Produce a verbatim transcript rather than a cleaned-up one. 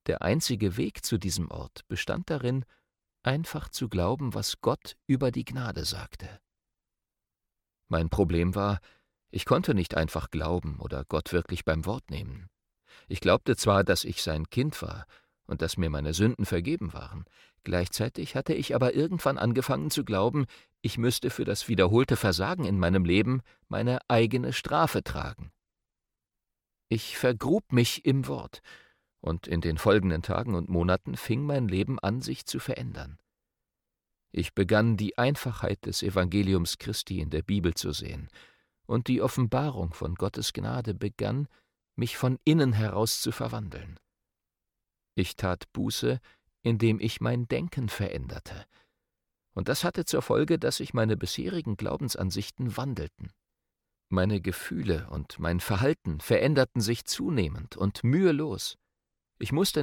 Der einzige Weg zu diesem Ort bestand darin, einfach zu glauben, was Gott über die Gnade sagte. Mein Problem war, ich konnte nicht einfach glauben oder Gott wirklich beim Wort nehmen. Ich glaubte zwar, dass ich sein Kind war und dass mir meine Sünden vergeben waren, gleichzeitig hatte ich aber irgendwann angefangen zu glauben, ich müsste für das wiederholte Versagen in meinem Leben meine eigene Strafe tragen. Ich vergrub mich im Wort, und in den folgenden Tagen und Monaten fing mein Leben an, sich zu verändern. Ich begann, die Einfachheit des Evangeliums Christi in der Bibel zu sehen, und die Offenbarung von Gottes Gnade begann, mich von innen heraus zu verwandeln. Ich tat Buße, indem ich mein Denken veränderte, und das hatte zur Folge, dass sich meine bisherigen Glaubensansichten wandelten. Meine Gefühle und mein Verhalten veränderten sich zunehmend und mühelos. Ich musste